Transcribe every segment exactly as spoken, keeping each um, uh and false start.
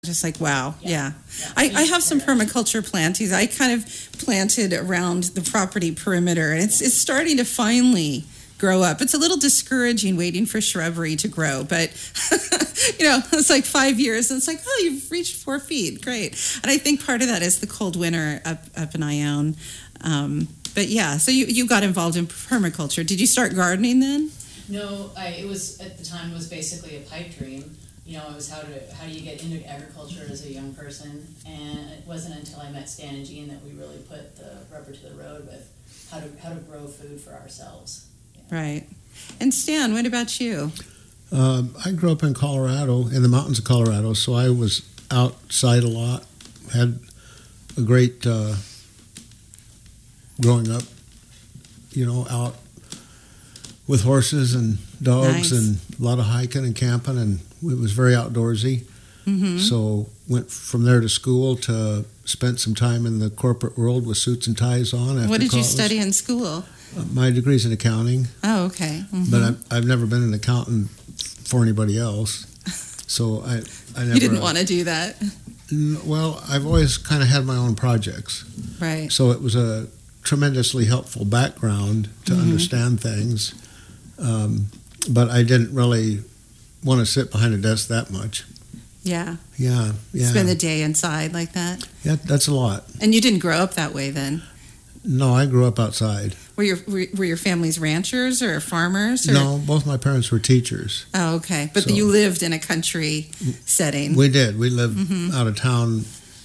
Just like, wow, yeah. Yeah. Yeah. I, I have some permaculture planties. I kind of planted around the property perimeter, and it's it's starting to finally grow up. It's a little discouraging waiting for shrubbery to grow, but, you know, it's like five years, and it's like, oh, you've reached four feet. Great. And I think part of that is the cold winter up, up in Ione. Um, but, yeah, so you, you got involved in permaculture. Did you start gardening then? No, I, it was, at the time, it was basically a pipe dream. You know, it was how to how do you get into agriculture as a young person, and it wasn't until I met Stan and Jean that we really put the rubber to the road with how to how to grow food for ourselves. Yeah. Right. And Stan, what about you? Um, I grew up in Colorado, in the mountains of Colorado, so I was outside a lot. Had a great uh, growing up, you know, out with horses and dogs. Nice. And a lot of hiking and camping, and it was very outdoorsy. Mm-hmm. So went from there to school to spent some time in the corporate world with suits and ties on. After what did college. You study in school? Uh, my degree's in accounting. Oh, okay. Mm-hmm. But I've, I've never been an accountant for anybody else. So I, I never... You didn't uh, want to do that? N- well, I've always kind of had my own projects. Right. So it was a tremendously helpful background to mm-hmm. understand things. Um, but I didn't really want to sit behind a desk that much. Yeah. Yeah, yeah. Spend the day inside like that? Yeah, that's a lot. And you didn't grow up that way then? No, I grew up outside. Were your were, were your families ranchers or farmers? Or? No, both my parents were teachers. Oh, okay. But so, you lived in a country setting. We did. We lived mm-hmm. out of town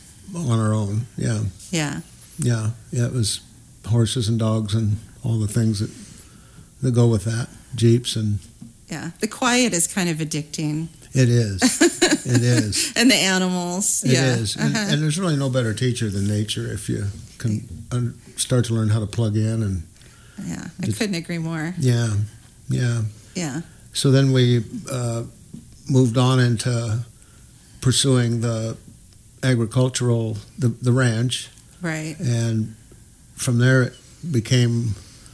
on our own. Yeah. Yeah. Yeah. Yeah, it was horses and dogs and all the things that that go with that. Jeeps and... Yeah. The quiet is kind of addicting. It is. It is. And the animals. It yeah. is. And, uh-huh. and there's really no better teacher than nature if you can un- start to learn how to plug in. And yeah, I couldn't agree more. Yeah, yeah. Yeah. So then we uh, moved on into pursuing the agricultural, the, the ranch. Right. And from there it became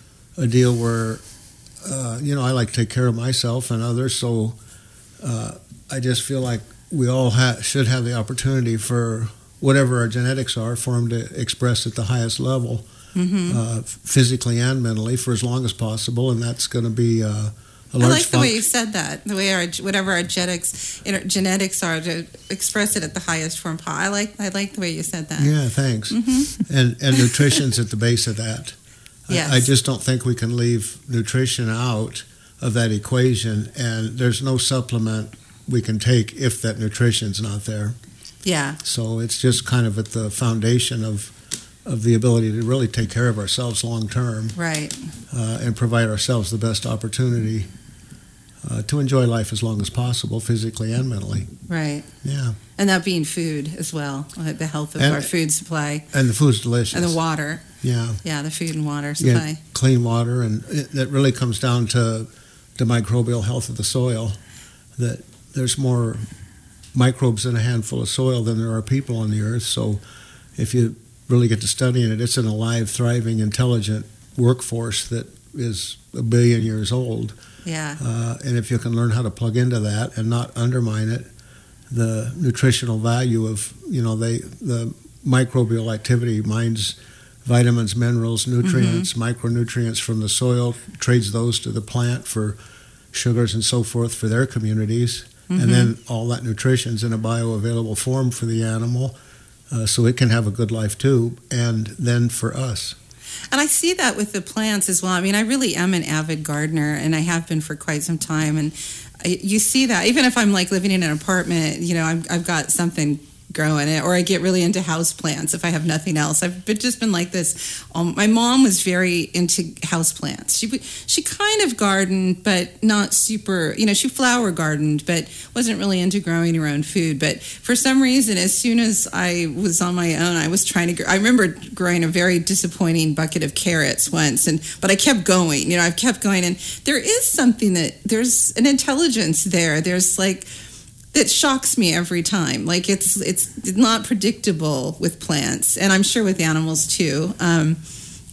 a deal where, uh, you know, I like to take care of myself and others, so uh, I just feel like we all ha- should have the opportunity for whatever our genetics are, for them to express at the highest level, mm-hmm. uh, physically and mentally, for as long as possible, and that's going to be uh, a large I like the func- way you said that, the way our whatever our genetics genetics are, to express it at the highest form. I like I like the way you said that. Yeah, thanks. Mm-hmm. And and nutrition's at the base of that. Yes. I, I just don't think we can leave nutrition out of that equation, and there's no supplement we can take if that nutrition's not there. Yeah. So it's just kind of at the foundation of of the ability to really take care of ourselves long term, right, uh, and provide ourselves the best opportunity uh, to enjoy life as long as possible, physically and mentally. Right. Yeah. And that being food as well, the health of and, our food supply. And the food's delicious. And the water. Yeah. Yeah, the food and water supply. Yeah, clean water, and it, that really comes down to the microbial health of the soil, that there's more microbes in a handful of soil than there are people on the earth. So if you really get to studying it, it's an alive, thriving, intelligent workforce that is a billion years old. Yeah. Uh, and if you can learn how to plug into that and not undermine it, the nutritional value of, you know, they the microbial activity mines vitamins, minerals, nutrients, mm-hmm. micronutrients from the soil, trades those to the plant for sugars and so forth for their communities. Mm-hmm. And then all that nutrition's in a bioavailable form for the animal, uh, so it can have a good life too, and then for us. And I see that with the plants as well. I mean, I really am an avid gardener, and I have been for quite some time. And I, you see that, even if I'm like living in an apartment, you know, I'm, I've got something growing it, or I get really into house plants if I have nothing else. I've been, just been like this. Um, my mom was very into house plants. She she kind of gardened, but not super, you know, she flower gardened, but wasn't really into growing her own food. But for some reason, as soon as I was on my own, I was trying to grow. I remember growing a very disappointing bucket of carrots once, and but I kept going. You know, I've kept going, and there is something that, there's an intelligence there. There's like, that shocks me every time. Like it's it's not predictable with plants, and I'm sure with animals too. Um,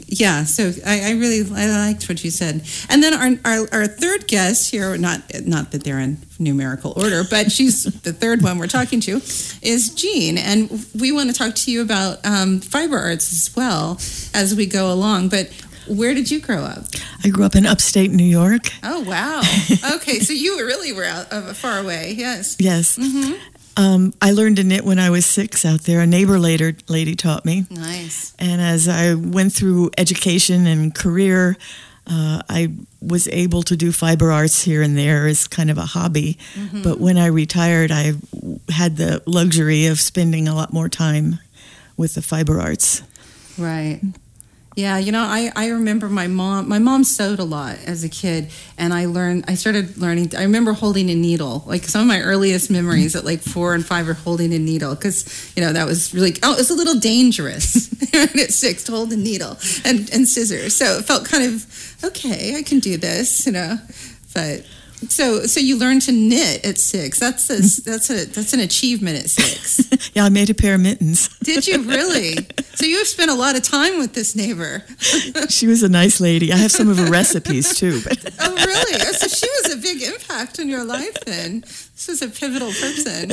yeah, so I, I really I liked what you said. And then our, our our third guest here, not not that they're in numerical order, but she's the third one we're talking to, is Jean, and we want to talk to you about um, fiber arts as well as we go along. But where did you grow up? I grew up in upstate New York. Oh wow! Okay, so you really were out uh, far away. Yes. Yes. Mm-hmm. Um, I learned to knit when I was six out there. A neighbor later lady taught me. Nice. And as I went through education and career, uh, I was able to do fiber arts here and there as kind of a hobby. Mm-hmm. But when I retired, I had the luxury of spending a lot more time with the fiber arts. Right. Yeah, you know, I, I remember my mom, my mom sewed a lot as a kid, and I learned, I started learning, I remember holding a needle. Like some of my earliest memories at like four and five are holding a needle, because, you know, that was really, oh, it was a little dangerous at six to hold a needle and, and scissors. So it felt kind of, okay, I can do this, you know, but... So, so you learned to knit at six. That's a, that's a that's an achievement at six. Yeah, I made a pair of mittens. Did you really? So you have spent a lot of time with this neighbor. She was a nice lady. I have some of her recipes too. But. Oh, really? Oh, so she was a big impact in your life. Then this was a pivotal person.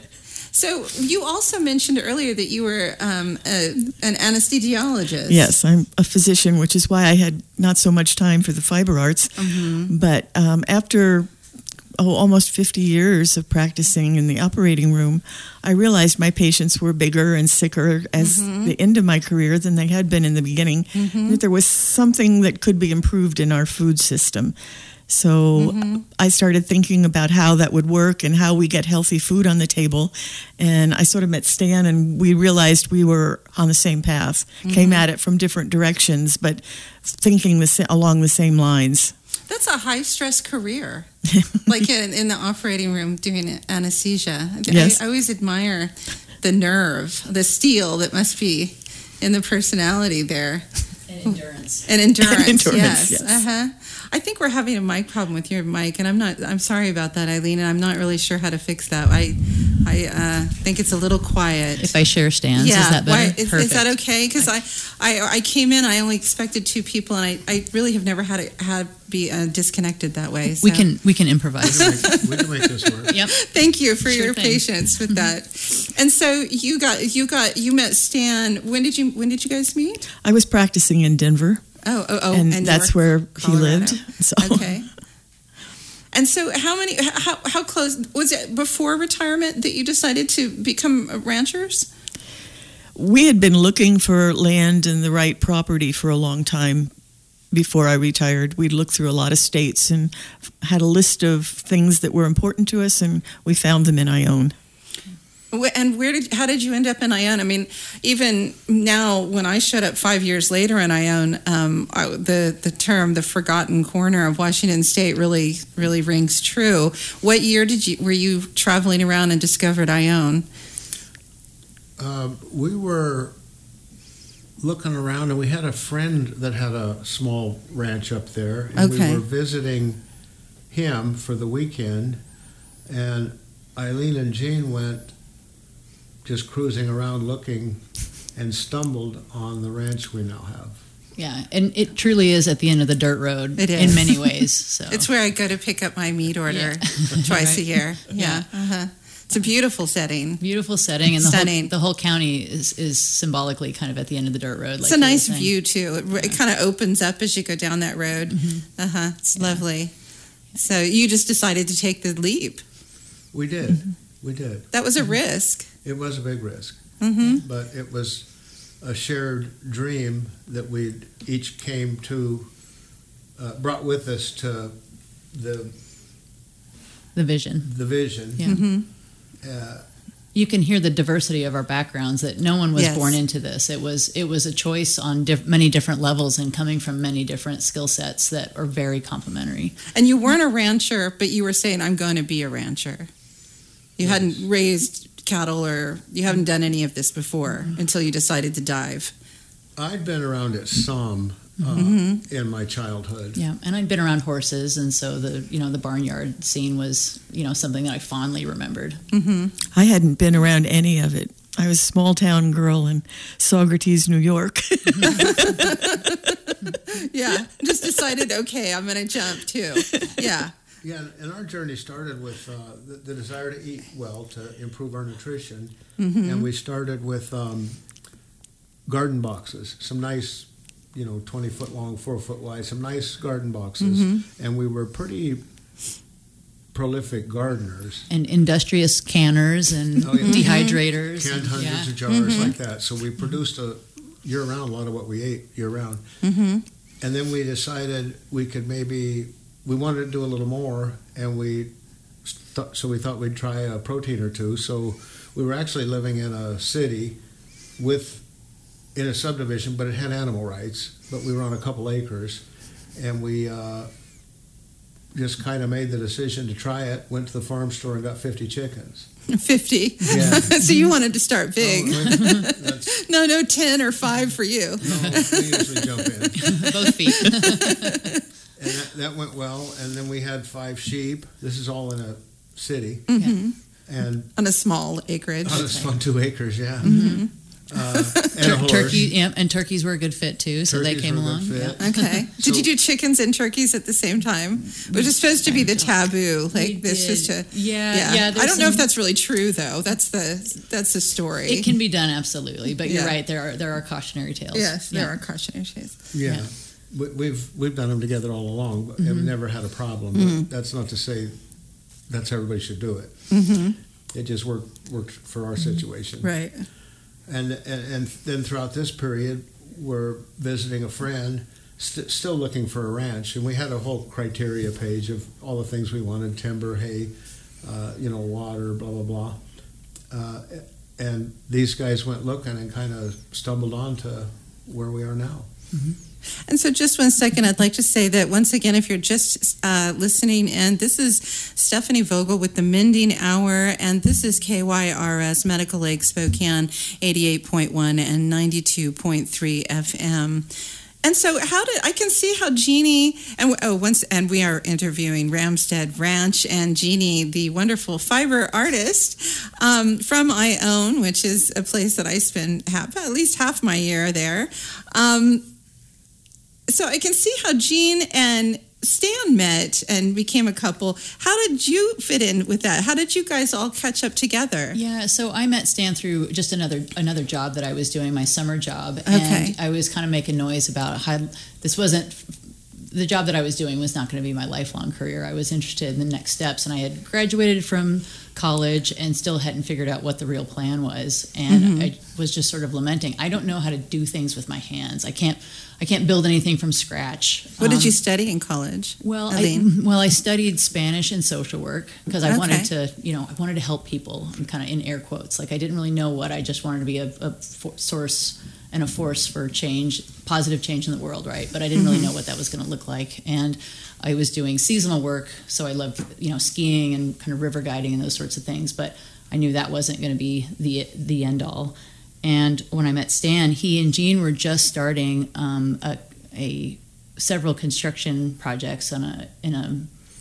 So you also mentioned earlier that you were um, a, an anesthesiologist. Yes, I'm a physician, which is why I had not so much time for the fiber arts. Mm-hmm. But um, after oh, almost fifty years of practicing in the operating room, I realized my patients were bigger and sicker as mm-hmm. the end of my career than they had been in the beginning. Mm-hmm. That there was something that could be improved in our food system. So mm-hmm. I started thinking about how that would work and how we get healthy food on the table. And I sort of met Stan, and we realized we were on the same path, mm-hmm. came at it from different directions, but thinking the, along the same lines. That's a high-stress career, like in, in the operating room doing anesthesia. Yes. I, I always admire the nerve, the steel that must be in the personality there. And endurance. And endurance, endurance yes. yes. Uh-huh. I think we're having a mic problem with your mic, and I'm not. I'm sorry about that, Eileen, and I'm not really sure how to fix that. I, I uh, think it's a little quiet. If I share stands, yeah, is that better? Why, is, is that okay? Because I, I, I came in, I only expected two people, and I, I really have never had it had be uh, disconnected that way. So. We can we can improvise. We can make this work. Yep. Thank you for Sure your thing. patience with that. And so you got you got you met Stan. When did you when did you guys meet? I was practicing in Denver. Oh, oh, oh, and, and that's where he Colorado. lived. So. Okay. And so, how many? How how close was it before retirement that you decided to become ranchers? We had been looking for land and the right property for a long time before I retired. We'd looked through a lot of states and had a list of things that were important to us, and we found them in Ione. And where did? How did you end up in Ione? I mean, even now, when I showed up five years later in Ione, um, I, the the term "the forgotten corner of Washington State" really really rings true. What year did you were you traveling around and discovered Ione? Um, we were looking around, and we had a friend that had a small ranch up there, and Okay. we were visiting him for the weekend, and Eileen and Jean went just cruising around looking and stumbled on the ranch we now have. Yeah, and it truly is at the end of the dirt road It is. in many ways. So It's where I go to pick up my meat order twice a year. Yeah, uh-huh. It's a beautiful setting. beautiful setting, and the Stunning. whole, the whole county is, is symbolically kind of at the end of the dirt road. It's like a you were nice saying. view too. It, it kind of opens up as you go down that road. Mm-hmm. Uh huh. It's Yeah. lovely. So you just decided to take the leap. We did. We did. That was a risk. It was a big risk, Mm-hmm. but it was a shared dream that we each came to, uh, brought with us to the The vision. the vision. Yeah. Mm-hmm. Uh, You can hear the diversity of our backgrounds, that no one was Yes. born into this. It was it was a choice on diff- many different levels and coming from many different skill sets that are very complementary. And you weren't a rancher, but you were saying, "I'm going to be a rancher." You Yes. hadn't raised cattle, or you haven't done any of this before until you decided to dive. I'd been around it some uh, Mhm. in my childhood. Yeah, and I'd been around horses, and so the you know the barnyard scene was you know something that I fondly remembered. Mm-hmm. I hadn't been around any of it I was a small town girl in Saugerties, New York. Yeah, just decided, okay, I'm going to jump too. Yeah. Yeah, and our journey started with uh, the, the desire to eat well, to improve our nutrition. Mm-hmm. And we started with um, garden boxes, some nice, you know, twenty foot long, four foot wide, some nice garden boxes. Mm-hmm. And we were pretty prolific gardeners. And industrious canners and Oh, yeah. dehydrators. Canned and- hundreds yeah. of jars like that. So we produced a year round a lot of what we ate year round. Mm-hmm. And then we decided we could maybe, we wanted to do a little more, and we, th- so we thought we'd try a protein or two. So we were actually living in a city with, in a subdivision, but it had animal rights, but we were on a couple acres, and we uh, just kind of made the decision to try it, went to the farm store and got fifty chickens. fifty. Yeah. So you wanted to start big. Oh, that's, No, no, ten or five for you. no, we usually jump in. Both feet. And that, that went well. And then we had five sheep. This is all in a city. Mm-hmm. And On a small acreage. on, a, on two acres, yeah. Mm-hmm. Uh, and a horse. Turkey, yeah, and turkeys were a good fit too, so they Turkeys came were a along. good Yeah. fit. Okay. Did So- you do chickens and turkeys at the same time? Which is supposed to be the taboo. Like We this did. just to Yeah, yeah. yeah, I there's don't know if some- that's really true though. That's the that's the story. It can be done absolutely, but you're Yeah. right. There are there are cautionary tales. Yes, there Yeah. are cautionary tales. Yeah. Yeah. We, we've we've done them together all along, but Mm-hmm. have never had a problem. But that's not to say that's how everybody should do it. Mm-hmm. It just worked worked for our situation. Right. And, and and then throughout this period, we're visiting a friend, st- still looking for a ranch, and we had a whole criteria page of all the things we wanted: timber, hay, uh, you know, water, blah blah blah. Uh, and these guys went looking and kind of stumbled onto where we are now. And so, just one second, I'd like to say that once again, if you're just uh, listening in, this is Stephanie Vogel with the Mending Hour, and this is K Y R S Medical Lake Spokane, eighty-eight point one and ninety-two point three F M. And so, how did I can see how Jeannie and oh once and we are interviewing Ramstead Ranch and Jeannie, the wonderful fiber artist um, from I Own, which is a place that I spend half, at least half my year there. Um, So I can see how Jean and Stan met and became a couple. How did you fit in with that? How did you guys all catch up together? Yeah, so I met Stan through just another another job that I was doing, my summer job, Okay. and I was kind of making noise about how this wasn't the job that I was doing was not going to be my lifelong career. I was interested in the next steps, and I had graduated from college and still hadn't figured out what the real plan was, and Mm-hmm. I was just sort of lamenting. I don't know how to do things with my hands. I can't. I can't build anything from scratch. What did Um, you study in college? Well, I, Aline? well, I studied Spanish and social work because I Okay. wanted to, you know, I wanted to help people, kind of in air quotes. Like I didn't really know what. I just wanted to be a, a for, source and a force for change, positive change in the world, right? But I didn't really know what that was going to look like. And I was doing seasonal work, so I loved, you know, skiing and kind of river guiding and those sorts of things. But I knew that wasn't going to be the the end all. And when I met Stan, he and Jean were just starting um, a, a several construction projects on a in a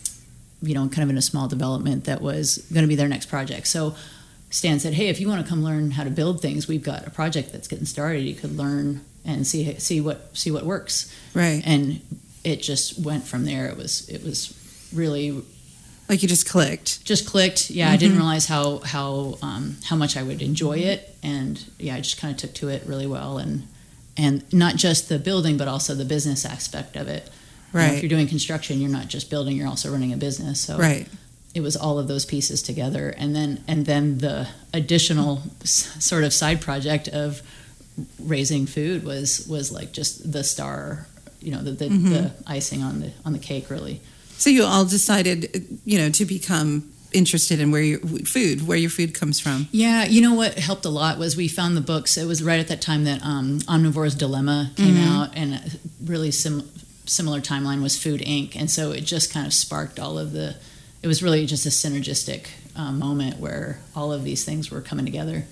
you know kind of in a small development that was going to be their next project. So Stan said, "Hey, if you want to come learn how to build things, we've got a project that's getting started. You could learn and see see what see what works." Right. And it just went from there. It was it was really Like you just clicked. just clicked. Yeah, I didn't realize how how um, how much I would enjoy it, and yeah, I just kind of took to it really well, and and not just the building, but also the business aspect of it. You know, Right. if you're doing construction, you're not just building; you're also running a business. So Right. it was all of those pieces together, and then and then the additional s- sort of side project of raising food was was like just the star, you know, the the, the icing on the on the cake, really. So you all decided, you know, to become interested in where your food, where your food comes from. Yeah, you know what helped a lot was we found the books. It was right at that time that um, Omnivore's Dilemma came out, and a really sim- similar timeline was Food Incorporated. And so it just kind of sparked all of the. It was really just a synergistic uh, moment where all of these things were coming together.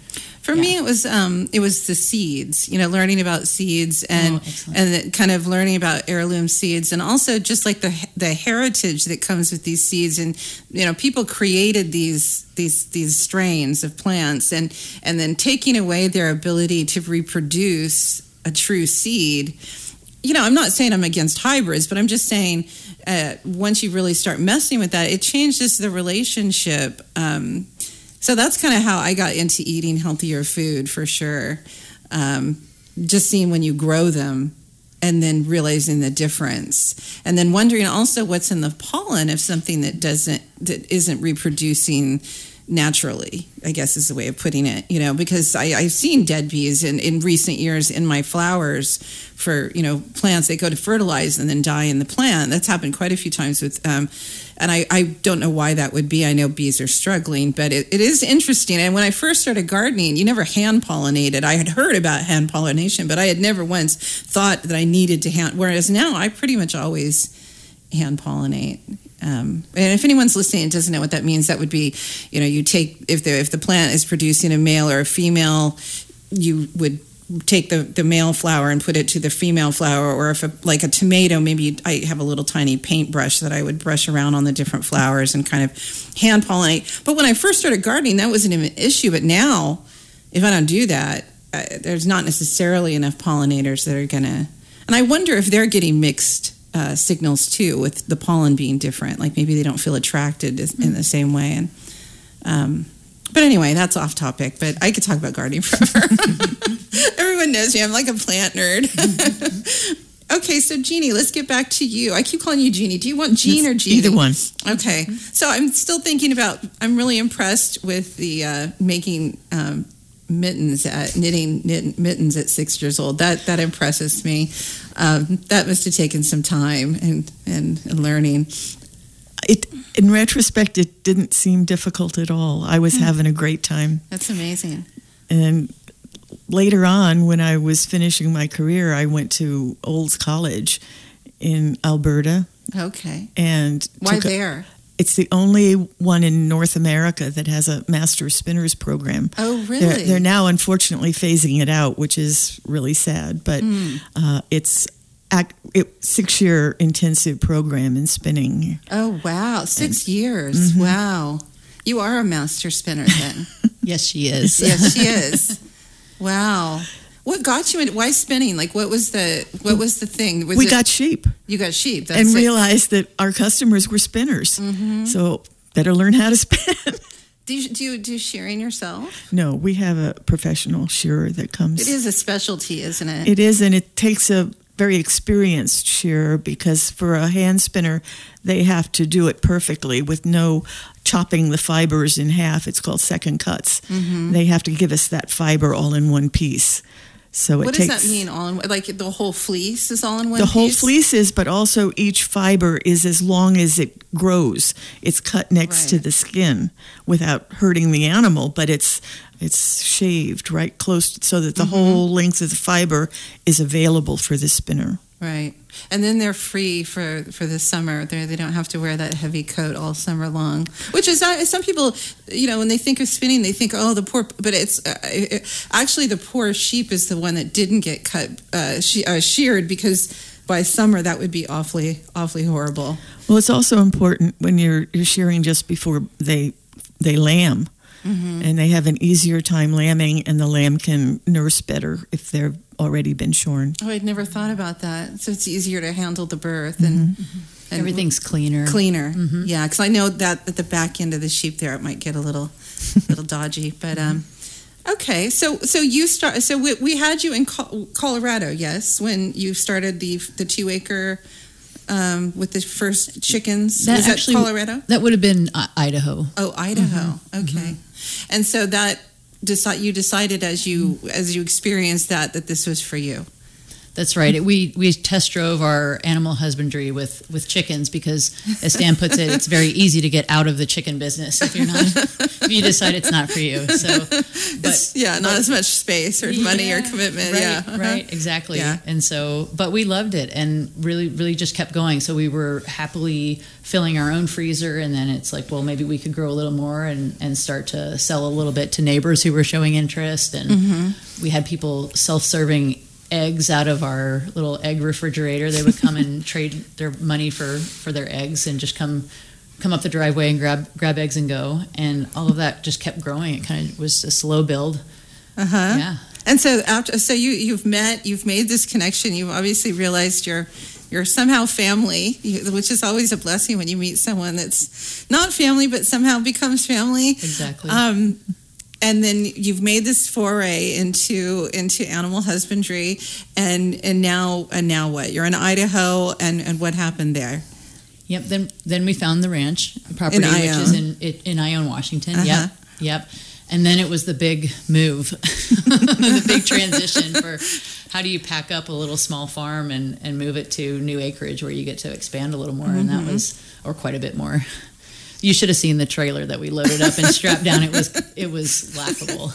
For Yeah. me, it was um, it was the seeds. You know, learning about seeds and Oh, excellent. and the, kind of learning about heirloom seeds, and also just like the the heritage that comes with these seeds. And you know, people created these these these strains of plants, and and then taking away their ability to reproduce a true seed. You know, I'm not saying I'm against hybrids, but I'm just saying uh, once you really start messing with that, it changes the relationship. Um, so that's kind of how I got into eating healthier food, for sure. Um, just seeing when you grow them and then realizing the difference. And then wondering also what's in the pollen of something that doesn't, that isn't reproducing naturally, I guess is the way of putting it, you know, because I, I've seen dead bees in, in recent years in my flowers for, you know, plants. They go to fertilize and then die in the plant. That's happened quite a few times with, um, and I, I don't know why that would be. I know bees are struggling, but it, it is interesting. And when I first started gardening, you never hand pollinated. I had heard about hand pollination, but I had never once thought that I needed to hand, whereas now I pretty much always hand pollinate. Um, and if anyone's listening and doesn't know what that means, that would be, you know, you take, if the if the plant is producing a male or a female, you would take the, the male flower and put it to the female flower. Or if a, like a tomato, maybe I have a little tiny paintbrush that I would brush around on the different flowers and kind of hand pollinate. But when I first started gardening, that wasn't an issue. But now, if I don't do that, uh, there's not necessarily enough pollinators that are going to, and I wonder if they're getting mixed Uh, signals too, with the pollen being different. Like maybe they don't feel attracted in the same way. And um, but anyway, that's off topic. But I could talk about gardening forever. Everyone knows me. I'm like a plant nerd. Okay, so Jeannie, let's get back to you. I keep calling you Jeannie. Do you want Jean or Jeannie? Either one. Okay, so I'm still thinking about. I'm really impressed with the uh, making. Um, mittens at knitting knit, mittens at six years old. That that impresses me. Um, that must have taken some time and, and and learning. It in retrospect, it didn't seem difficult at all. I was Mm. having a great time. That's amazing. And later on, when I was finishing my career, I went to Olds College in Alberta. Okay. And Why took a- there? It's the only one in North America that has a Master Spinners program. Oh, really? They're, they're now unfortunately phasing it out, which is really sad. But Mm. uh, it's a it, six-year intensive program in spinning. Oh, wow. Six And- years. Mhm. Wow. You are a master spinner then. Yes, she is. Yes, she is. Wow. What got you into, why spinning? Like, what was the, what was the thing? Was we it, got sheep you got sheep. That's and it. realized that our customers were spinners. Mhm. So better learn how to spin. Do you, do you do shearing yourself? No, we have a professional shearer that comes. It is a specialty, isn't it? It is, and it takes a very experienced shearer, because for a hand spinner, they have to do it perfectly with no chopping the fibers in half. It's called second cuts. Mhm. They have to give us that fiber all in one piece. So it What does takes, that mean? All in, like the whole fleece is all in one The whole piece? fleece is, but also each fiber is as long as it grows. It's cut next to Right. the skin without hurting the animal, but it's it's shaved right close so that the Mhm. whole length of the fiber is available for the spinner. Right. And then they're free for, for the summer. They they don't have to wear that heavy coat all summer long. Which is, uh, some people, you know, when they think of spinning, they think, oh, the poor, but it's, uh, it, actually the poor sheep is the one that didn't get cut, uh, she, uh, sheared, because by summer that would be awfully, awfully horrible. Well, it's also important when you're you're shearing just before they they lamb, Mm-hmm. and they have an easier time lambing, and the lamb can nurse better if they've already been shorn. Oh, I'd never thought about that. So it's easier to handle the birth and, and Everything's cleaner. cleaner. Mhm. Yeah, because I know that at the back end of the sheep there, it might get a little, little dodgy. But um, okay, so so you start. So we, we had you in Col- Colorado, yes, when you started the the two acre um, with the first chickens. That Was actually- that Colorado? That would have been uh, Idaho. Oh, Idaho. Mm-hmm. Okay, and so that decide you decided as you as you experienced that that this was for you. That's right. It, we we test drove our animal husbandry with, with chickens because, as Stan puts it, it's very easy to get out of the chicken business if you're not if you decide it's not for you. So, but It's, yeah, not but, as much space or money or yeah, commitment. Right, yeah, uh-huh. right, exactly. Yeah. And so, but we loved it and really, really just kept going. So we were happily filling our own freezer, and then it's like, well, maybe we could grow a little more and, and start to sell a little bit to neighbors who were showing interest. And Mm-hmm. we had people self-serving eggs out of our little egg refrigerator. They would come and trade their money for, for their eggs and just come come up the driveway and grab grab eggs and go. And all of that just kept growing. It kind of was a slow build. Uh-huh. Yeah. And so after, so you you've met, you've made this connection. You've obviously realized you're you're somehow family, you- which is always a blessing when you meet someone that's not family but somehow becomes family. Exactly. Um, and then you've made this foray into into animal husbandry, and and now and now what? You're in Idaho, and, and what happened there? Yep. Then then we found the ranch property, In which Ione. is in it, in Ione, Washington. Uh-huh. Yep. Yep. And then it was the big move, the big transition for how do you pack up a little small farm and, and move it to new acreage where you get to expand a little more, and that was or quite a bit more. You should have seen the trailer that we loaded up and strapped down. It was it was laughable.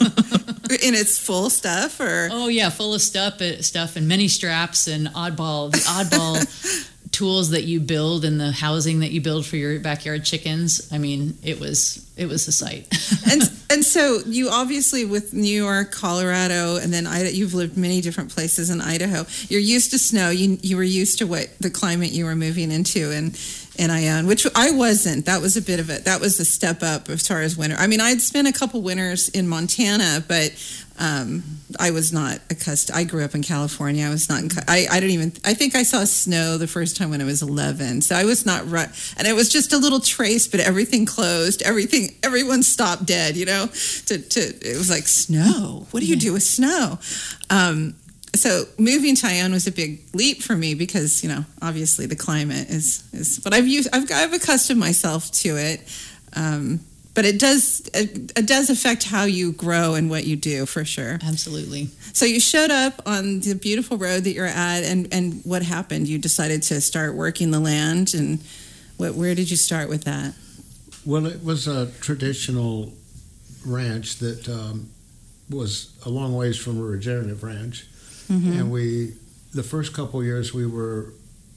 In its full stuff, or Oh yeah, full of stuff, uh, stuff and many straps and oddball the oddball tools that you build and the housing that you build for your backyard chickens. I mean, it was it was a sight. and and so you obviously with New York, Colorado, and then Idaho, you've lived many different places in Idaho. You're used to snow. You you were used to what the climate you were moving into, and in Ione, which I wasn't. That was a bit of it. That was a step up as far as winter. I mean, I'd spent a couple winters in Montana, but um, I was not accustomed. I grew up in California. I was not. In, I I don't even. I think I saw snow the first time when I was eleven. So I was not right. And it was just a little trace, but everything closed. Everything. Everyone stopped dead. You know. To to. It was like snow. What do you Yeah. do with snow? Um, So moving to Ione was a big leap for me because, you know, obviously the climate is, is but I've used, I've, I've accustomed myself to it. Um, but it does, it, it does affect how you grow and what you do for sure. Absolutely. So you showed up on the beautiful road that you're at, and, and what happened? You decided to start working the land, and what, where did you start with that? Well, it was a traditional ranch that um, was a long ways from a regenerative ranch. Mm-hmm. And we, the first couple of years, we were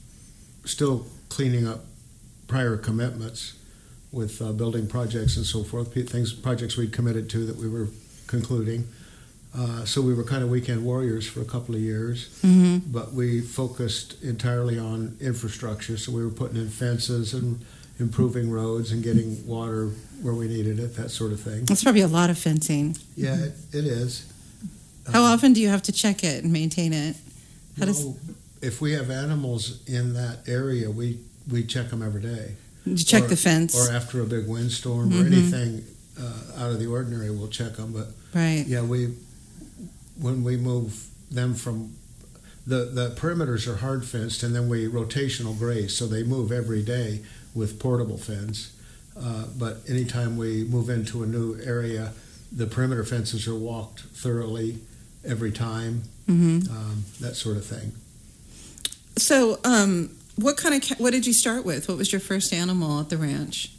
still cleaning up prior commitments with uh, building projects and so forth, things, projects we'd committed to that we were concluding. Uh, so we were kind of weekend warriors for a couple of years, Mm-hmm. but we focused entirely on infrastructure. So we were putting in fences and improving roads and getting water where we needed it, that sort of thing. That's probably a lot of fencing. Yeah, it, it is. How Um, often do you have to check it and maintain it? How does well, if we have animals in that area, we, we check them every day. you check or, the fence? Or after a big windstorm or Mhm. anything uh, out of the ordinary, we'll check them. But Right. yeah, we when we move them from the the perimeters are hard fenced, and then we rotational graze, so they move every day with portable fence. Uh, but anytime we move into a new area, the perimeter fences are walked thoroughly every time. Mm-hmm. Um, that sort of thing. So, um, what kind of ca- what did you start with? What was your first animal at the ranch?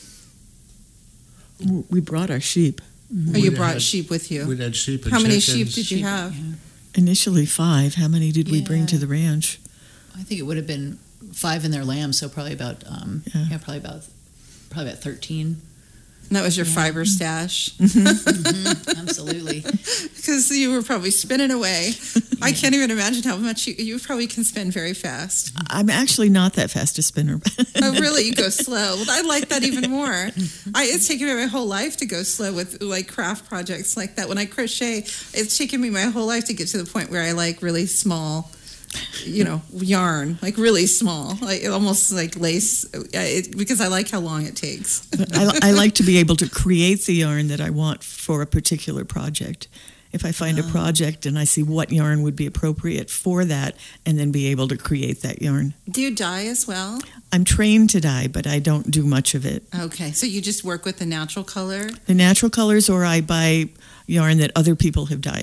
We brought our sheep. Oh, you We'd brought had- sheep with you. We'd had sheep and How many sheep chickens. did you have? Initially five. How many did we bring Yeah. to the ranch? I think it would have been five in their lambs, so probably about um, Yeah. yeah. probably about probably about thirteen. And that was your Yeah. fiber stash, Mm-hmm, absolutely. because you were probably spinning away. I can't even imagine how much you, you probably can spin very fast. I'm actually not that fast a spinner. Oh, really? You go slow. Well, I like that even more. I, it's taken me my whole life to go slow with like craft projects like that. When I crochet, it's taken me my whole life to get to the point where I like really small, you know, yarn, like really small, like almost like lace, uh, it, because I like how long it takes. I, I like to be able to create the yarn that I want for a particular project. If I find a project and I see what yarn would be appropriate for that, and then be able to create that yarn. Do you dye as well? I'm trained to dye, but I don't do much of it. Okay, so you just work with the natural color? The natural colors, or I buy yarn that other people have dyed.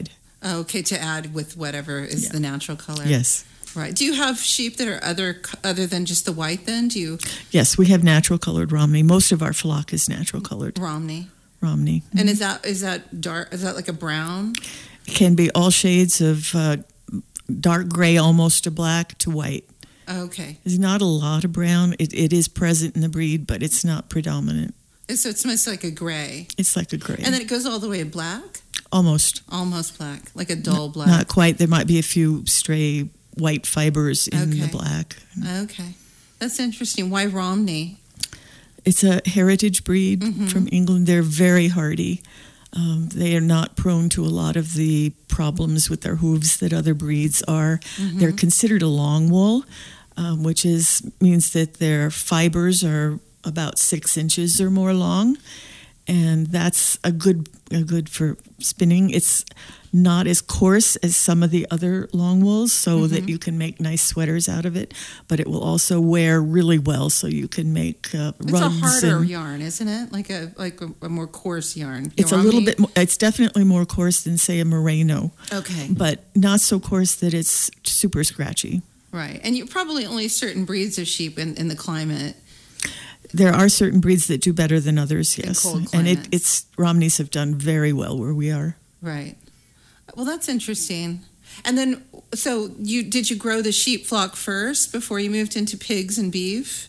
Oh, okay, to add with whatever is Yeah. the natural color. Yes. Right. Do you have sheep that are other other than just the white then? Do you Yes, we have natural colored Romney. Most of our flock is natural colored Romney? Romney. And is that is that dark? Is that like a brown? It can be all shades of uh, dark gray, almost to black, to white. Okay. There's not a lot of brown. It, it is present in the breed, but it's not predominant. So it's almost like a gray. It's like a gray. And then it goes all the way to black? Almost. Almost black. Like a dull black. Not quite. There might be a few stray white fibers in Okay. the black. Okay. That's interesting. Why Romney? It's a heritage breed Mhm. from England. They're very hardy. Um, they are not prone to a lot of the problems with their hooves that other breeds are. Mhm. They're considered a long wool, um, which is means that their fibers are about six inches or more long, and that's a good a good for spinning. It's not as coarse as some of the other long wools, so that you can make nice sweaters out of it. But it will also wear really well, so you can make uh, It's rugs. a harder and, yarn, isn't it? Like a like a, a more coarse yarn. It's a Romney? little bit. mo- It's definitely more coarse than say a merino, Okay. but not so coarse that it's super scratchy. Right. And you probably only certain breeds of sheep in, in the climate. There are certain breeds that do better than others, In yes. cold And it, climates. it's Romneys have done very well where we are. Right. Well, that's interesting. And then, so you did you grow the sheep flock first before you moved into pigs and beef?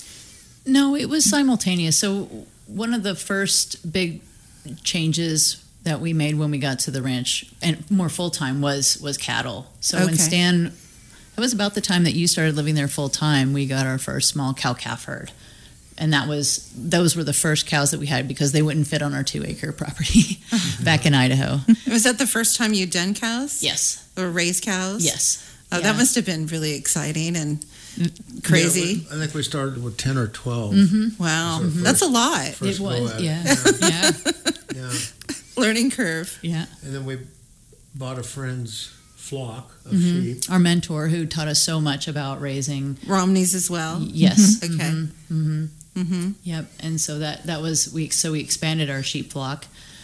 No, it was simultaneous. So one of the first big changes that we made when we got to the ranch and more full time was was cattle. So when Okay. Stan, it was about the time that you started living there full time, we got our first small cow calf herd. And that was those were the first cows that we had because they wouldn't fit on our two acre property back in Idaho. Was that the first time you'd done cows? Yes. Or raised cows? Yes. Oh, Yeah. that must have been really exciting and crazy. Yeah, we- I think we started with ten or twelve. Mm-hmm. Wow. That's our That's a first- lot. First It go was. at it. Yeah. Yeah. Yeah. Learning curve. Yeah. And then we bought a friend's flock of Mhm. sheep. Our mentor who taught us so much about raising. Romneys as well. Yes. Okay. Mm-hmm. Mm-hmm. Yep. And so that that was we so we expanded our sheep flock.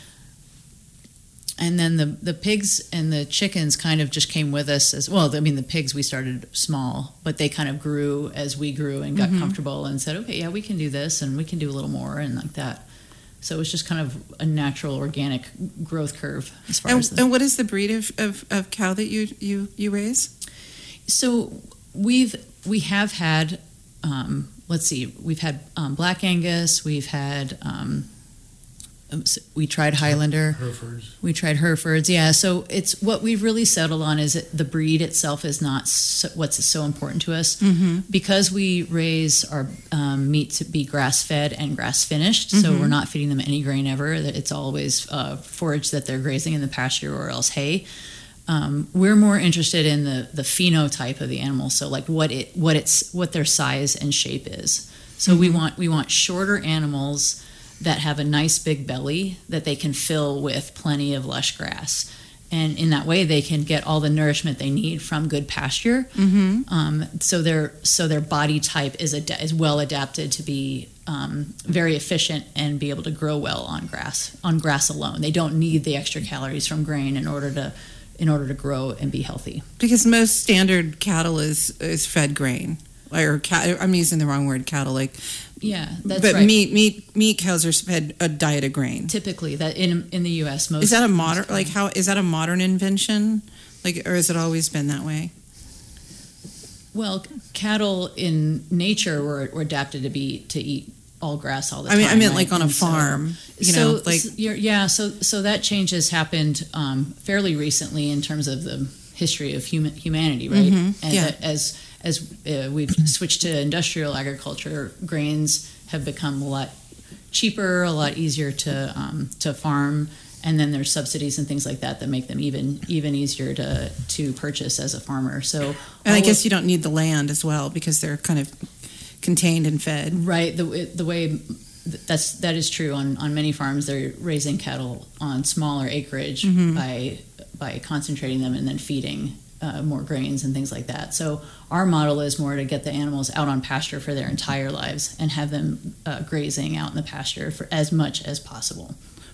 And then the the pigs and the chickens kind of just came with us as well. I mean, the pigs we started small, but they kind of grew as we grew and got Mhm. comfortable and said, "Okay, yeah, we can do this and we can do a little more and like that." So it was just kind of a natural, organic growth curve as far And, as the and what is the breed of, of, of cow that you, you, you raise? So we've we have had um, let's see we've had um, Black Angus, we've had um, um, s- we tried Highlander, Herefords. we tried Herefords. Yeah, so it's what we've really settled on is that the breed itself is not so, what's so important to us Mm-hmm. because we raise our um, meat to be grass fed and grass finished. So Mhm. we're not feeding them any grain ever. That It's always uh, forage that they're grazing in the pasture or else hay. Um, we're more interested in the, the phenotype of the animal, so like what it what it's what their size and shape is. So we want we want shorter animals that have a nice big belly that they can fill with plenty of lush grass, and in that way they can get all the nourishment they need from good pasture. Mm-hmm. Um, so their so their body type is ad- is well adapted to be um, very efficient and be able to grow well on grass on grass alone. They don't need the extra calories from grain in order to in order to grow and be healthy. Because most standard cattle is, is fed grain. Or cat, I'm using the wrong word, cattle. Like, Yeah, that's but right. meat, meat, meat cows are fed a diet of grain. Typically, that in in the U S most Is that a most modern? Like, how is that a modern invention? Like, or has it always been that way? well, cattle in nature were, were adapted to be to eat all grass all the I time. mean, I meant right? like on a And so- farm. You so, know, like so you're, yeah, so so that change has happened um, fairly recently in terms of the history of human humanity, right? Mhm, And yeah. that as as uh, we've switched to industrial agriculture, grains have become a lot cheaper, a lot easier to um, to farm, and then there's subsidies and things like that that make them even even easier to to purchase as a farmer. So, and I all guess of- you don't need the land as well because they're kind of contained and fed. right the the way. That's that is true on, on many farms. They're raising cattle on smaller acreage Mhm. by by concentrating them and then feeding uh, more grains and things like that. So our model is more to get the animals out on pasture for their entire lives and have them uh, grazing out in the pasture for as much as possible.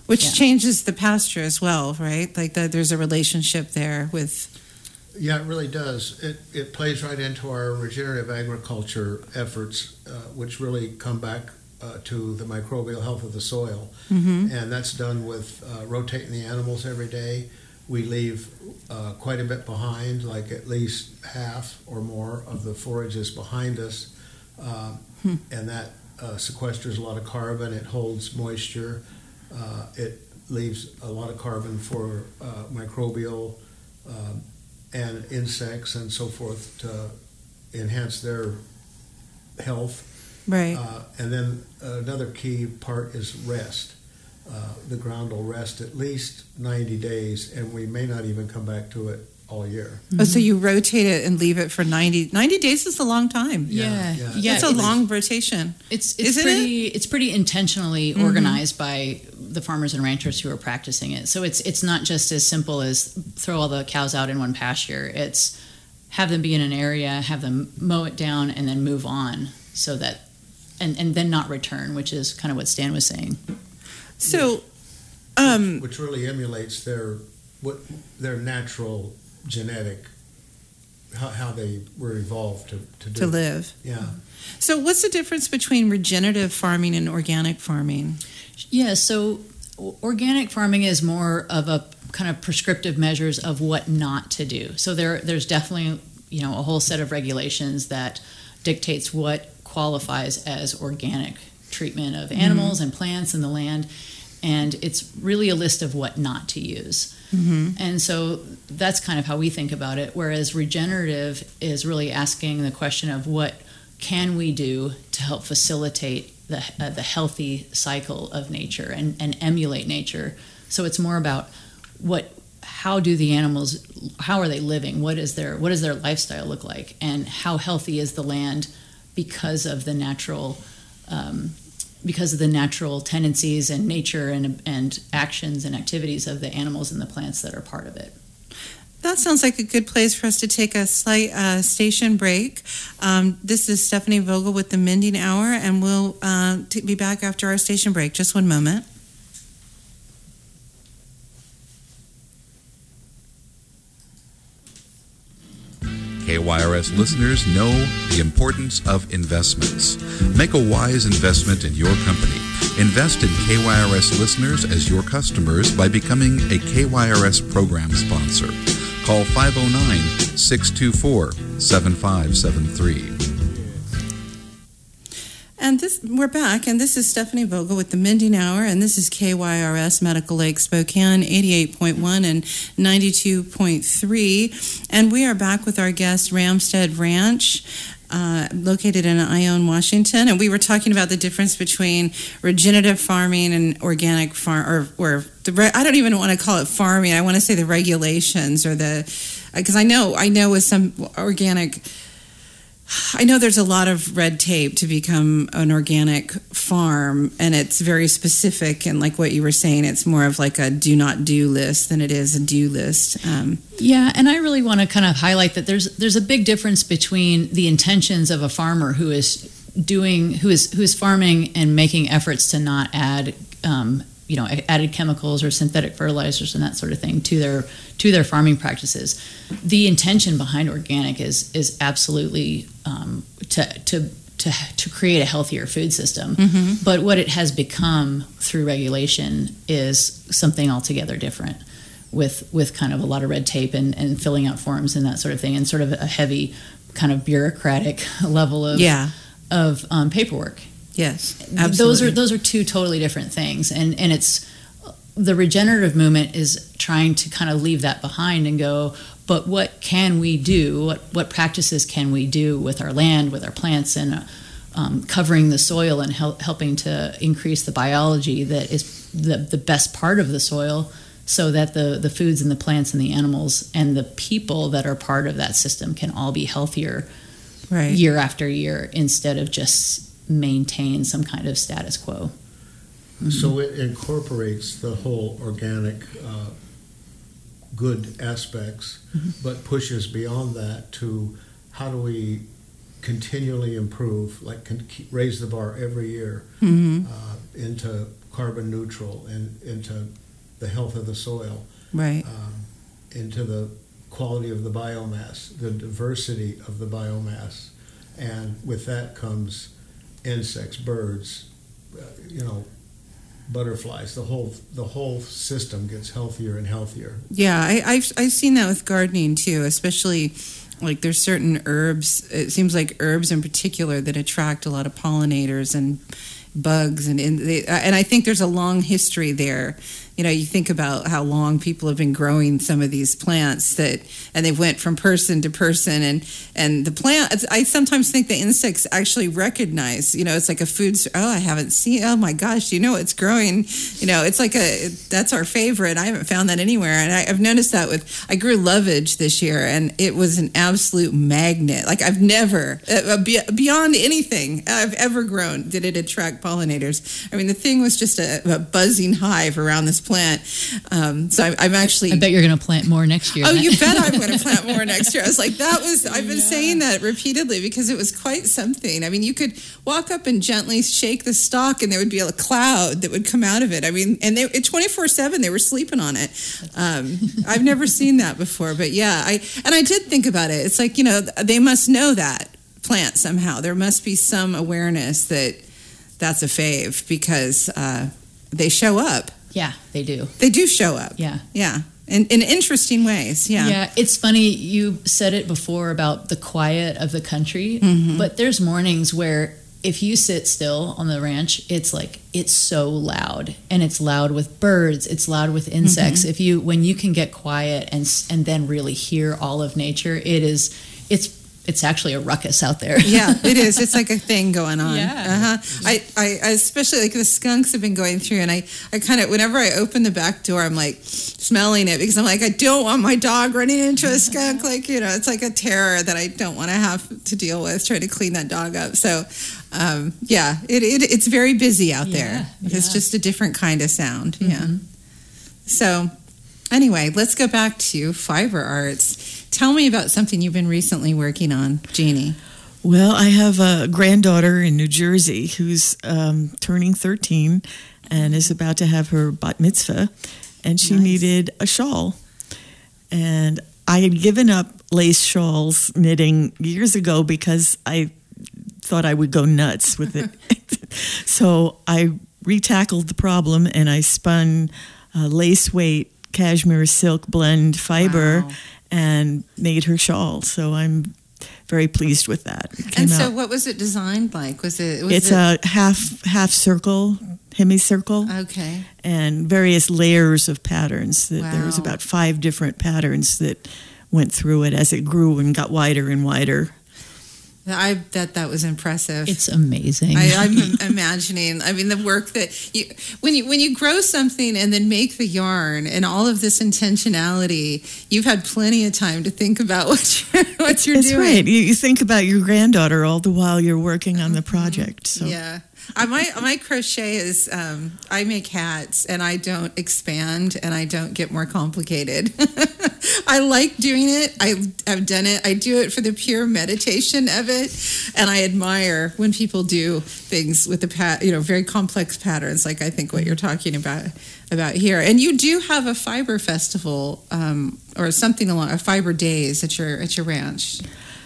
Which Yeah. changes the pasture as well, right? Like the, there's a relationship there with. Yeah, it really does. It it plays right into our regenerative agriculture efforts, uh, which really come back uh, to the microbial health of the soil, Mm-hmm. and that's done with uh, rotating the animals every day. We leave uh, quite a bit behind, like at least half or more of the forages behind us, uh, Hmm. and that uh, sequesters a lot of carbon. It holds moisture. Uh, it leaves a lot of carbon for uh, microbial um, and insects and so forth to enhance their health. Right. Uh, and then another key part is rest. Uh, the ground will rest at least ninety days, and we may not even come back to it all year. Oh, so you rotate it and leave it for ninety, ninety days is a long time. Yeah, Yeah, yeah. It's a it's- long rotation. It's it's Isn't pretty it's pretty intentionally Mhm. organized by the farmers and ranchers who are practicing it. So it's it's not just as simple as throw all the cows out in one pasture. It's have them be in an area, have them mow it down, and then move on, so that and and then not return, which is kind of what Stan was saying. So, um, Which really emulates their what their natural genetic, how, how they were evolved to, to do. to live. Yeah. So what's the difference between regenerative farming and organic farming? Yeah, so o- organic farming is more of a kind of prescriptive measures of what not to do. So there, there's definitely, you know, a whole set of regulations that dictates what qualifies as organic treatment of animals and plants and the land, and it's really a list of what not to use. Mm-hmm. And so that's kind of how we think about it, whereas regenerative is really asking the question of what can we do to help facilitate the, uh, the healthy cycle of nature and, and emulate nature. So it's more about what, how do the animals, how are they living? What is their, what does their lifestyle look like? And how healthy is the land because of the natural, um, because of the natural tendencies and nature and, and actions and activities of the animals and the plants that are part of it. That sounds like a good place for us to take a slight uh, station break. Um, this is Stephanie Vogel with the Mending Hour, and we'll uh, t- be back after our station break. Just one moment. K Y R S listeners know the importance of investments. Make a wise investment in your company. Invest in K Y R S listeners as your customers by becoming a K Y R S program sponsor. Call five oh nine, six two four, seven five seven three. And this, we're back, and this is Stephanie Vogel with the Mending Hour, and this is K Y R S Medical Lake Spokane, eighty-eight point one and ninety-two point three. And we are back with our guest, Ramstead Ranch, uh, located in Ione, Washington. And we were talking about the difference between regenerative farming and organic farm, or, or the, I don't even want to call it farming. I want to say the regulations, or the, because I know, I know with some organic, I know there's a lot of red tape to become an organic farm, and it's very specific. And like what you were saying, it's more of like a do not do list than it is a do list. Um, Yeah, and I really want to kind of highlight that there's there's a big difference between the intentions of a farmer who is doing who is who is farming and making efforts to not add um, you know added chemicals or synthetic fertilizers and that sort of thing to their to their farming practices. The intention behind organic is is absolutely um, to to to to create a healthier food system. Mm-hmm. But what it has become through regulation is something altogether different, with with kind of a lot of red tape and, and filling out forms and that sort of thing, and sort of a heavy kind of bureaucratic level of yeah. of um, paperwork. Yes. Absolutely. Those are those are two totally different things, and and it's the regenerative movement is trying to kind of leave that behind and go, but what can we do? What what practices can we do with our land, with our plants, and um, covering the soil and help, helping to increase the biology that is the the best part of the soil, so that the the foods and the plants and the animals and the people that are part of that system can all be healthier right. year after year, instead of just maintain some kind of status quo. Mm-hmm. So it incorporates the whole organic uh, good aspects, mm-hmm. but pushes beyond that to how do we continually improve, like can keep, raise the bar every year Mm-hmm. uh, into carbon neutral and into the health of the soil, Right. um, into the quality of the biomass, the diversity of the biomass, and with that comes insects, birds, uh, you know, butterflies. The whole the whole system gets healthier and healthier. Yeah, I, I've I've seen that with gardening too, especially like there's certain herbs. It seems like herbs in particular that attract a lot of pollinators and bugs, and and, they, and I think there's a long history there. You know, you think about how long people have been growing some of these plants that, and they went from person to person, and and the plant. I sometimes think the insects actually recognize. You know, it's like a food. Oh, I haven't seen. Oh my gosh, you know, it's growing. You know, it's like a. That's our favorite. I haven't found that anywhere, and I, I've noticed that with. I grew lovage this year, and it was an absolute magnet. Like I've never uh, beyond anything I've ever grown did it attract pollinators. I mean, the thing was just a, a buzzing hive around this plant. Um, so I, I'm actually. I bet you're going to plant more next year. Oh, then. you bet I'm going to plant more next year. I was like, that was. I've been yeah. saying that repeatedly because it was quite something. I mean, you could walk up and gently shake the stalk, and there would be a cloud that would come out of it. I mean, and they twenty-four seven they were sleeping on it. Um, I've never seen that before, but yeah, I and I did think about it. It's like, you know, they must know that plant somehow. There must be some awareness that that's a fave because uh, they show up. Yeah, they do. They do show up. Yeah. Yeah. In, in interesting ways. Yeah. Yeah. It's funny. You said it before about the quiet of the country, mm-hmm. but there's mornings where if you sit still on the ranch, it's like, it's so loud, and it's loud with birds. It's loud with insects. Mm-hmm. If you, when you can get quiet and, and then really hear all of nature, it is, it's, it's actually a ruckus out there. Yeah, it is. It's like a thing going on. Yeah. Uh-huh. I, I, I especially like the skunks have been going through, and I, I kind of, whenever I open the back door, I'm like smelling it because I'm like, I don't want my dog running into a skunk. Like, you know, it's like a terror that I don't want to have to deal with trying to clean that dog up. So, um, yeah, it, it it's very busy out there. Yeah, It's yeah. just a different kind of sound. Mm-hmm. Yeah. So, anyway, let's go back to fiber arts. Tell me about something you've been recently working on, Jeannie. Well, I have a granddaughter in New Jersey who's um, turning thirteen and is about to have her bat mitzvah, and she Nice. needed a shawl. And I had given up lace shawls knitting years ago because I thought I would go nuts with it. So I retackled the problem, and I spun uh, lace weight cashmere silk blend fiber Wow. and made her shawl. So I'm very pleased with that. It came And so, out- what was it designed like? Was it? Was it's it, a half half circle, hemicircle, okay. and various layers of patterns. That There was Wow. about five different patterns that went through it as it grew and got wider and wider. I bet that was impressive. It's amazing. I, I'm imagining. I mean, the work that you when you when you grow something and then make the yarn and all of this intentionality, you've had plenty of time to think about what you're what you're That's doing. right. You, you think about your granddaughter all the while you're working on the project. So Yeah. I, my my crochet is um, I make hats and I don't expand and I don't get more complicated. I like doing it. I have done it. I do it for the pure meditation of it, and I admire when people do things with the pat, you know, very complex patterns, like I think what you're talking about about here. And you do have a fiber festival um, or something along a fiber days at your at your ranch.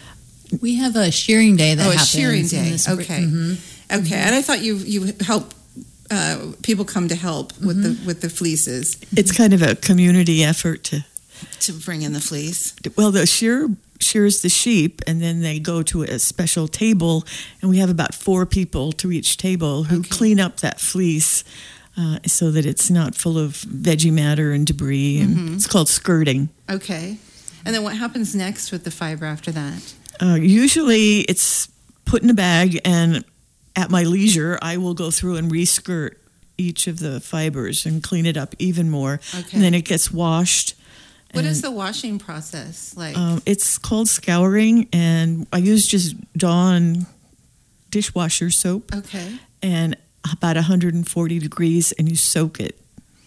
We have a shearing day that Oh, a happens. shearing in day. the spring. Okay. Mhm. Okay, and I thought you you help uh, people come to help with Mm-hmm. the with the fleeces it's kind of a community effort to, to bring in the fleece. well, the shear shears the sheep, and then they go to a special table, and we have about four people to each table who Okay. clean up that fleece uh, so that it's not full of veggie matter and debris. And Mm-hmm. it's called skirting. Okay, and then what happens next with the fiber after that? Uh, usually it's put in a bag, and at my leisure, I will go through and reskirt each of the fibers and clean it up even more. Okay. And then it gets washed. What and, is the washing process like? Um, it's called scouring, and I use just Dawn dishwasher soap okay, and about one hundred forty degrees, and you soak it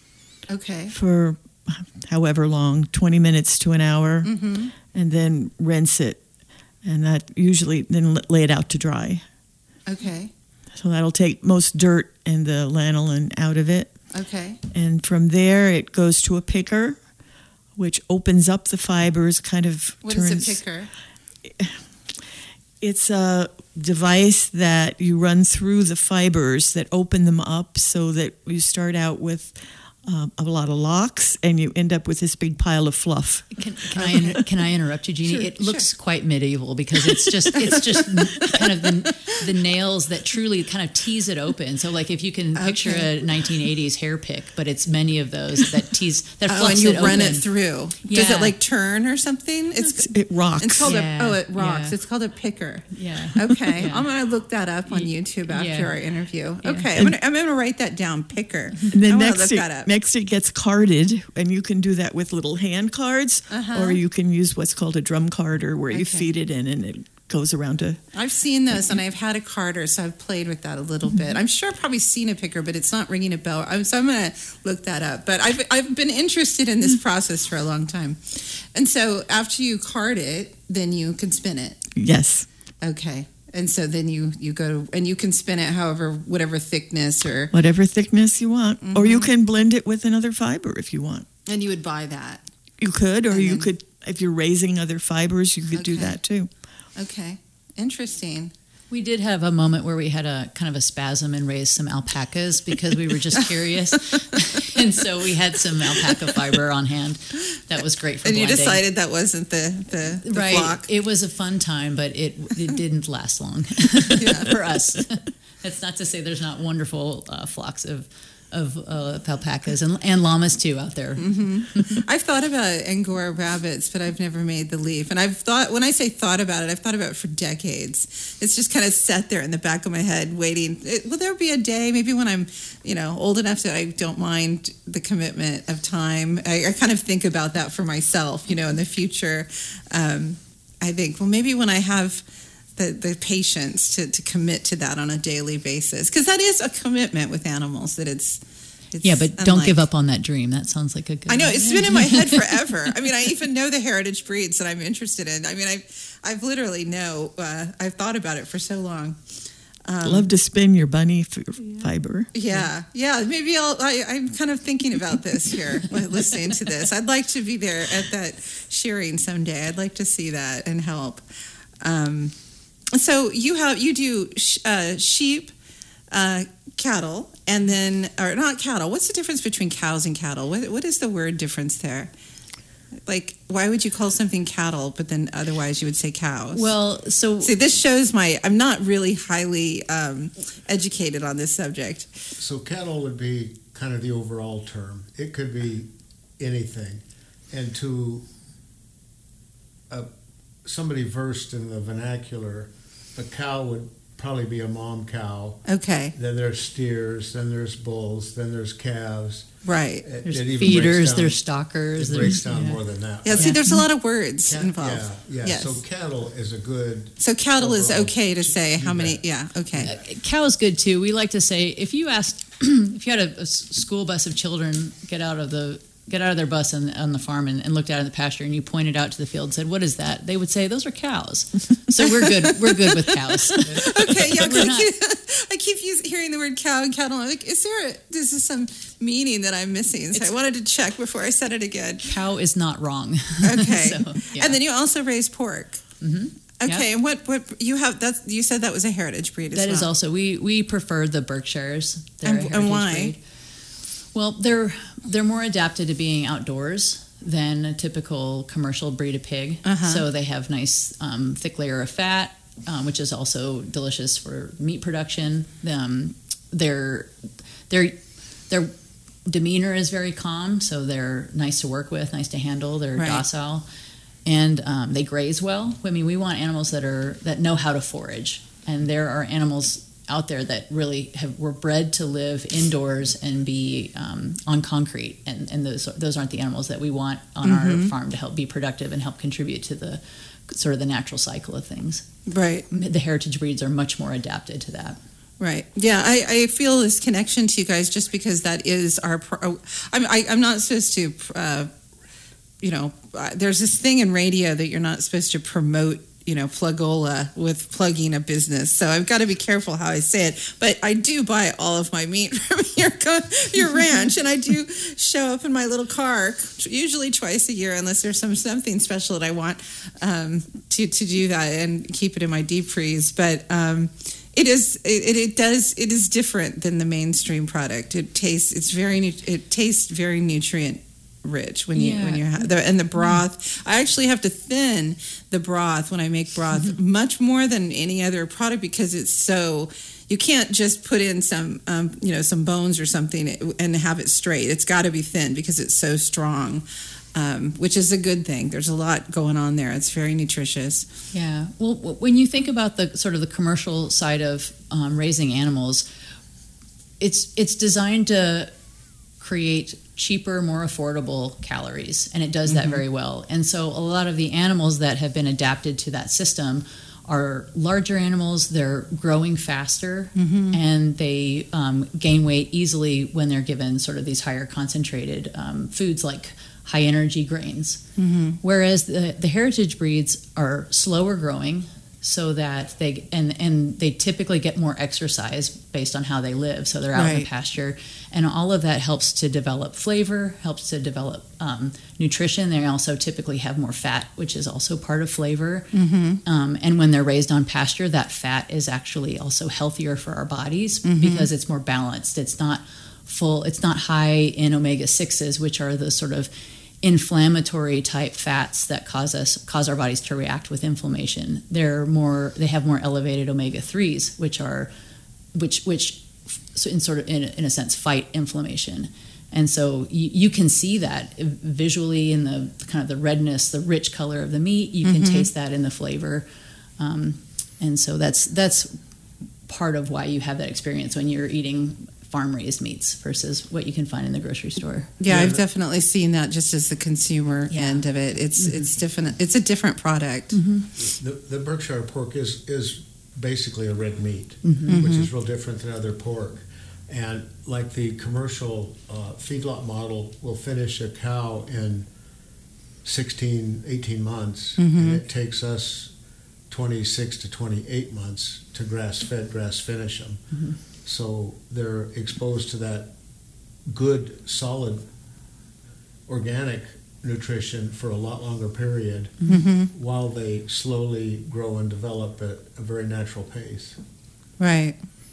okay, for however long, twenty minutes to an hour, mm-hmm. and then rinse it. And that usually, then lay it out to dry. okay. So that'll take most dirt and the lanolin out of it. Okay. And from there, it goes to a picker, which opens up the fibers, kind of What turns... is a picker? It's a device that you run through the fibers that open them up so that you start out with um, a lot of locks and you end up with this big pile of fluff. Can, can I inter- can I interrupt you, Jeannie? Sure, it looks sure. quite medieval because it's just it's just kind of the, the nails that truly kind of tease it open. So like if you can picture Okay. a nineteen eighties hair pick, but it's many of those that tease that Oh, fluffs and you it run open. it through. Does Yeah. it like turn or something? It's It rocks. it's called Yeah, a oh it rocks. yeah. It's called a picker. Yeah. Okay, Yeah. I'm gonna look that up on Y- YouTube after yeah. our interview. Yeah. Okay, I'm gonna, I'm gonna write that down. Picker. And then I wanna next look it, that up. next it gets carded, and you can do that with little hand cards, Uh-huh. or you can use what's called a drum carder, where you Okay. feed it in and it goes around to. I've seen those, and I've had a carder, so I've played with that a little bit. I'm sure I've probably seen a picker, but it's not ringing a bell. I'm, so I'm going to look that up. But I've I've been interested in this process for a long time, and so after you card it, then you can spin it. Yes. Okay, and so then you you go and you can spin it however whatever thickness or Whatever thickness you want, or Mm-hmm. you can blend it with another fiber if you want. and you would buy that. You could, or And you then- could, if you're raising other fibers, you could do Okay. that too. Okay, interesting. We did have a moment where we had a kind of a spasm and raised some alpacas because we were just curious, and so we had some alpaca fiber on hand. That was great for And you blending. decided that wasn't the the, the right. flock. It was a fun time, but it it didn't last long for us. That's not to say there's not wonderful uh, flocks of of uh, alpacas and, and llamas too out there. I've thought about Angora rabbits, but I've never made the leap. And I've thought, when I say thought about it, I've thought about it for decades. It's just kind of sat there in the back of my head waiting. It, will there be a day, maybe when I'm, you know, old enough that I don't mind the commitment of time? I, I kind of think about that for myself, you know, in the future. Um, I think, well, maybe when I have the, the patience to, to commit to that on a daily basis. Because that is a commitment with animals, that it's, it's Yeah, but don't unlike- give up on that dream. That sounds like a good. I know, it's been in my head forever. I mean, I even know the heritage breeds that I'm interested in. I mean, I've, I've literally know, uh, I've thought about it for so long. Um, Love to spin your bunny f- fiber. Yeah, yeah. Maybe I'll. I, I'm kind of thinking about this here, listening to this. I'd like to be there at that shearing someday. I'd like to see that and help. Um, so you have you do sh- uh, sheep, uh, cattle, and then or not cattle. What's the difference between cows and cattle? What what is the word difference there? Like, why would you call something cattle, but then otherwise you would say cows? Well, so See, this shows my, I'm not really highly um, educated on this subject. So cattle would be kind of the overall term. It could be anything. And to uh, somebody versed in the vernacular, a cow would probably be a mom cow. Okay, Then there's steers, then there's bulls, then there's calves. right. It- there's it even feeders, breaks down- there's stalkers. It breaks there's, down yeah. more than that. Yeah, see, Yeah. there's a lot of words Cat- involved. Yeah, yeah. Yes. So cattle is a good. So cattle is Overall, okay to say you how many, bet. yeah, okay. Uh, Cow's good too. We like to say if you asked, if you had a, a s- school bus of children get out of the get out of their bus on, on the farm and, and looked out in the pasture, and you pointed out to the field and said, "What is that?" They would say, "Those are cows." So we're good. We're good with cows. Okay, yeah, 'cause We're I not- keep, I keep use, hearing the word cow and cattle. I'm like, is there a, is this some meaning that I'm missing? So I wanted to check before I said it again. Cow is not wrong. Okay. So, yeah. And then you also raise pork. Mhm. Okay, and what, what you have, that's, you said that was a heritage breed as That well. is also we we prefer the Berkshires. They're And- a and heritage why? breed. Well, they're they're more adapted to being outdoors than a typical commercial breed of pig. Uh-huh. So they have nice um, thick layer of fat, um, which is also delicious for meat production. Um, their their their demeanor is very calm, so they're nice to work with, nice to handle. They're Right. docile, and um, they graze well. I mean, we want animals that are that know how to forage, and there are animals out there that really have were bred to live indoors and be um, on concrete, and, and those those aren't the animals that we want on Mm-hmm. our farm to help be productive and help contribute to the sort of the natural cycle of things. Right. The heritage breeds are much more adapted to that. Right. Yeah, I, I feel this connection to you guys just because that is our. Pro- I'm I, I'm not supposed to. Uh, you know, uh, there's this thing in radio that you're not supposed to promote you know, plugola with plugging a business. So I've got to be careful how I say it. But I do buy all of my meat from your your ranch, and I do show up in my little car usually twice a year, unless there's some something special that I want um, to to do that and keep it in my deep freeze. But um, it is it, it does it is different than the mainstream product. It tastes it's very it tastes very nutrient rich when you Yeah. when you're ha- the, and the broth. I actually have to thin the broth when I make broth much more than any other product because it's so. You can't just put in some um, you know some bones or something and have it straight. It's got to be thin because it's so strong, um, which is a good thing. There's a lot going on there. It's very nutritious. Yeah. Well, w- when you think about the sort of the commercial side of um, raising animals, it's it's designed to create cheaper, more affordable calories, and it does that Mhm. very well. And so a lot of the animals that have been adapted to that system are larger animals. They're growing faster, Mhm. and they um, gain weight easily when they're given sort of these higher concentrated um, foods like high energy grains. Mm-hmm. Whereas the, the heritage breeds are slower growing, so that they and and they typically get more exercise based on how they live. So they're out in the Right. pasture, and all of that helps to develop flavor, helps to develop um, nutrition. They also typically have more fat, which is also part of flavor. Mm-hmm. Um, and when they're raised on pasture, that fat is actually also healthier for our bodies Mhm. because it's more balanced. It's not full. It's not high in omega sixes, which are the sort of inflammatory type fats that cause us cause our bodies to react with inflammation. They're more they have more elevated omega threes, which are which which so in sort of in, in a sense fight inflammation. And so you, you can see that visually in the kind of the redness, the rich color of the meat. You can Mhm. taste that in the flavor, um, and so that's that's part of why you have that experience when you're eating farm-raised meats versus what you can find in the grocery store. Yeah, Yeah, I've the- definitely seen that just as the consumer Yeah. end of it. It's it's different. It's a different product. The, the Berkshire pork is, is basically a red meat, Mhm. which is real different than other pork. And like the commercial uh, feedlot model will finish a cow in sixteen, eighteen months, Mhm. and it takes us twenty-six to twenty-eight months to grass-fed, grass-finish them. Mhm. So they're exposed to that good, solid, organic nutrition for a lot longer period Mm-hmm. while they slowly grow and develop at a very natural pace. Right.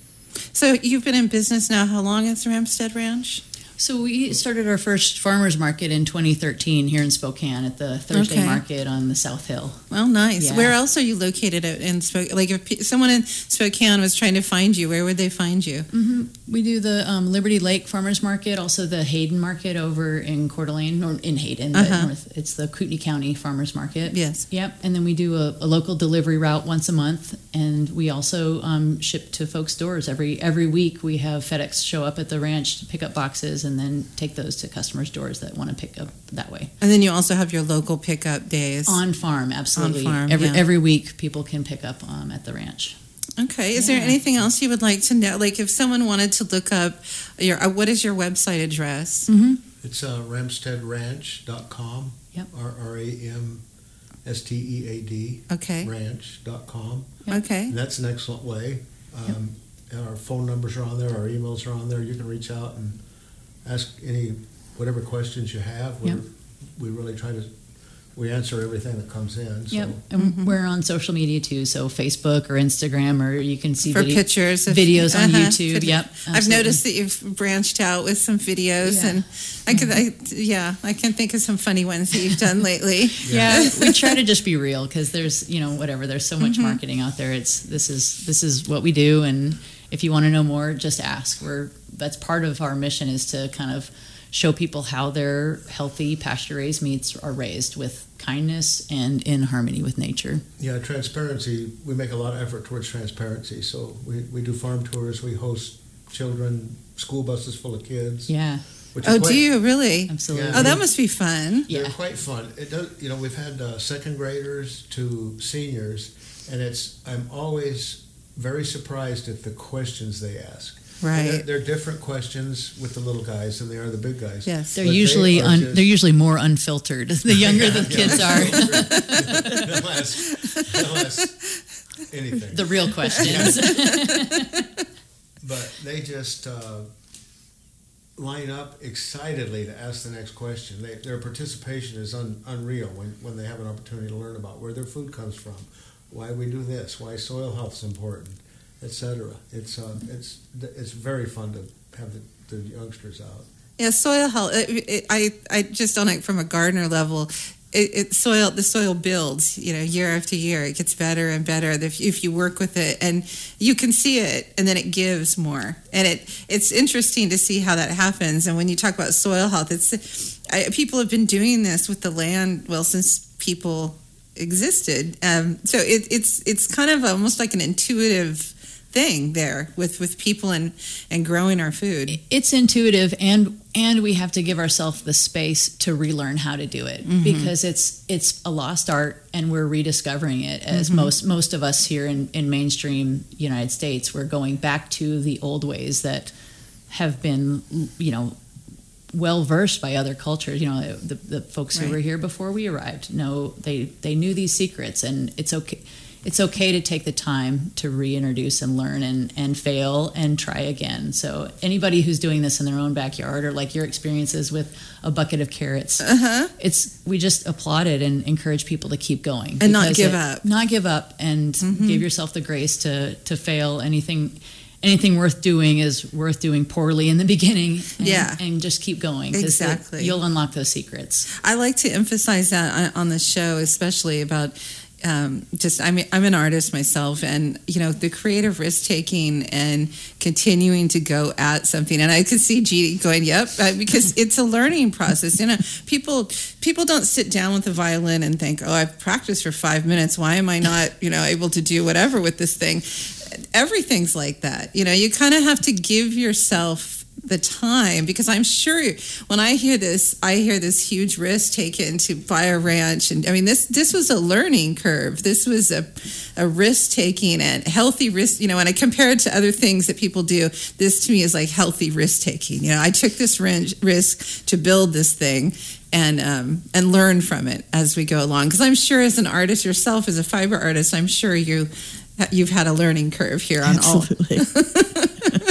So you've been in business now. How long at the Ramstead Ranch? So we started our first farmers market in twenty thirteen here in Spokane at the Thursday Okay. market on the South Hill. Well, nice. Yeah. Where else are you located at in Spokane? Like if pe- someone in Spokane was trying to find you, where would they find you? Mm-hmm. We do the um, Liberty Lake Farmers Market, also the Hayden Market over in Coeur d'Alene, or in Hayden, but Uh-huh. north, it's the Kootenai County Farmers Market. Yes. Yep, and then we do a, a local delivery route once a month, and we also um, ship to folks' doors every every week. We have FedEx show up at the ranch to pick up boxes, and then take those to customers' doors that want to pick up that way. And then you also have your local pickup days. On farm, absolutely. On farm, every yeah. every week, people can pick up um, at the ranch. Okay. Is Yeah. there anything else you would like to know? Like if someone wanted to look up your, uh, what is your website address? Mm-hmm. It's uh, ramstead ranch dot com. Yep. R R A M S T E A D. Okay. ranch dot com. Okay. And that's an excellent way. Um, and our phone numbers are on there, our emails are on there. You can reach out and ask any, whatever questions you have. We're, Yep. We really try to, we answer everything that comes in. So. Yep, and Mhm. we're on social media too, so Facebook or Instagram, or you can see For video- pictures. Of, videos on uh-huh, YouTube. video. Yep, I've absolutely. noticed that you've branched out with some videos, Yeah. and I could, I, yeah, I can think of some funny ones that you've done lately. Yeah, we try to just be real because there's, you know, whatever. There's so much Mhm. marketing out there. It's this is this is what we do, and if you want to know more, just ask. We're that's part of our mission is to kind of show people how their healthy pasture raised meats are raised with kindness and in harmony with nature. Yeah, transparency. We make a lot of effort towards transparency. So we, we do farm tours. We host children, school buses full of kids. Yeah, Which Oh, is quite, do you really? absolutely. Yeah. Oh, that must be fun. They're Yeah. quite fun. It does. You know, we've had uh, second graders to seniors, and it's. I'm always very surprised at the questions they ask. And They're, Right. they're different questions with the little guys than they are the big guys. Yes. They're But they usually are un, just- they're usually more unfiltered the younger the Yeah, kids yeah. are. They'll ask, They'll ask anything. The real questions. But they just uh, line up excitedly to ask the next question. They, their participation is un, unreal when, when they have an opportunity to learn about where their food comes from, why we do this, why soil health is important, et cetera. It's uh, it's it's very fun to have the, the youngsters out. Yeah, soil health. It, it, I I just on it from a gardener level. It, it soil the soil builds, you know, year after year. It gets better and better if, if you work with it, and you can see it, and then it gives more. And it it's interesting to see how that happens. And when you talk about soil health, it's I, people have been doing this with the land well since people existed. Um, so it, it's it's kind of almost like an intuitive thing there with, with people and, and growing our food. It's intuitive, and and we have to give ourselves the space to relearn how to do it, mm-hmm. because it's it's a lost art, and we're rediscovering it. As mm-hmm. most most of us here in, in mainstream United States, we're going back to the old ways that have been, you know, well versed by other cultures. You know, the the folks right. who were here before we arrived know they they knew these secrets, and it's okay. It's okay to take the time to reintroduce and learn and, and fail and try again. So anybody who's doing this in their own backyard, or like your experiences with a bucket of carrots, uh-huh. it's we just applaud it and encourage people to keep going. And not give it, up. Not give up, and mm-hmm. give yourself the grace to, to fail. Anything anything worth doing is worth doing poorly in the beginning. And, yeah. and just keep going. Exactly. It, you'll unlock those secrets. I like to emphasize that on the show, especially about Um, just I'm I'm an artist myself, and you know the creative risk taking and continuing to go at something. And I could see Jeannie going, "Yep," because it's a learning process. You know, people people don't sit down with a violin and think, "Oh, I've practiced for five minutes. Why am I not you know able to do whatever with this thing?" Everything's like that. You know, you kind of have to give yourself the time, because I'm sure when I hear this, I hear this huge risk taken to buy a ranch. And I mean, this this was a learning curve. This was a, a risk taking and healthy risk, you know, when I compare it to other things that people do, this to me is like healthy risk taking. You know, I took this risk to build this thing and um, and learn from it as we go along. Because I'm sure as an artist yourself, as a fiber artist, I'm sure you, you've had a learning curve here on Absolutely. all.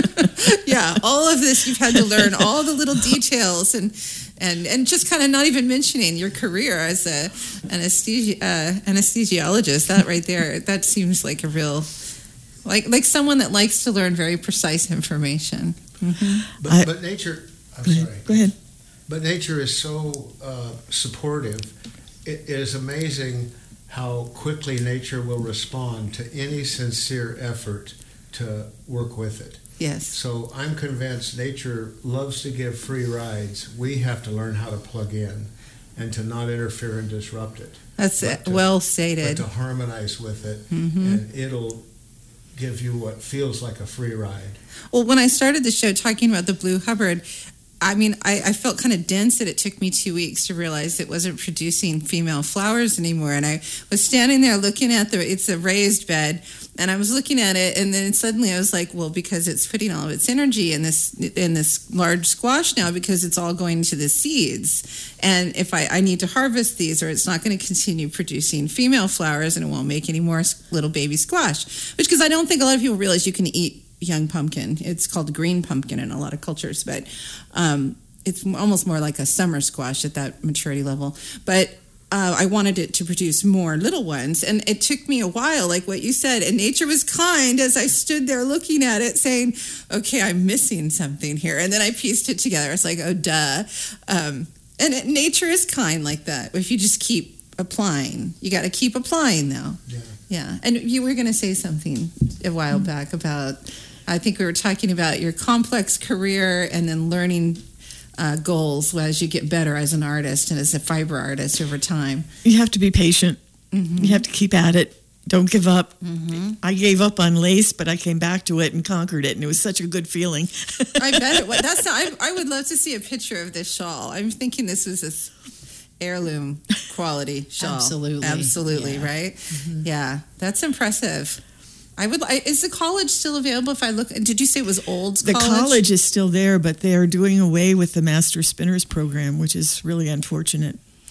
Yeah, all of this you've had to learn, all the little details, and and, and just kind of not even mentioning your career as a anesthesi- uh, anesthesiologist. That right there, that seems like a real, like like someone that likes to learn very precise information. Mm-hmm. But, I, but nature, I'm go sorry. Ahead, go ahead. But nature is so uh, supportive. It, it is amazing how quickly nature will respond to any sincere effort to work with it. Yes. So I'm convinced nature loves to give free rides. We have to learn how to plug in and to not interfere and disrupt it. That's it. To, well stated. But to harmonize with it, mm-hmm. and it'll give you what feels like a free ride. Well, when I started the show talking about the Blue Hubbard, I mean, I, I felt kind of dense that it took me two weeks to realize it wasn't producing female flowers anymore. And I was standing there looking at the, it's a raised bed, and I was looking at it, and then suddenly I was like, well, because it's putting all of its energy in this in this large squash now, because it's all going to the seeds. And if I, I need to harvest these, or it's not going to continue producing female flowers, and it won't make any more little baby squash. Which, because I don't think a lot of people realize you can eat young pumpkin. It's called green pumpkin in a lot of cultures, but um, it's almost more like a summer squash at that maturity level. But uh, I wanted it to produce more little ones, and it took me a while, like what you said, and nature was kind as I stood there looking at it saying, okay, I'm missing something here. And then I pieced it together. It's like, oh, duh. Um, and it, nature is kind like that. If you just keep applying, you got to keep applying though. Yeah. Yeah. And you were going to say something a while mm-hmm. back about, I think we were talking about your complex career and then learning uh, goals as you get better as an artist and as a fiber artist over time. You have to be patient. Mm-hmm. You have to keep at it. Don't give up. Mm-hmm. I gave up on lace, but I came back to it and conquered it, and it was such a good feeling. I bet it was. That's. I, I would love to see a picture of this shawl. I'm thinking this was this heirloom quality shawl. Absolutely. Absolutely, yeah. right? Mm-hmm. Yeah, that's impressive. I would. I, is the college still available? If I look, did you say it was old the college? The college is still there, but they are doing away with the Master Spinners program, which is really unfortunate.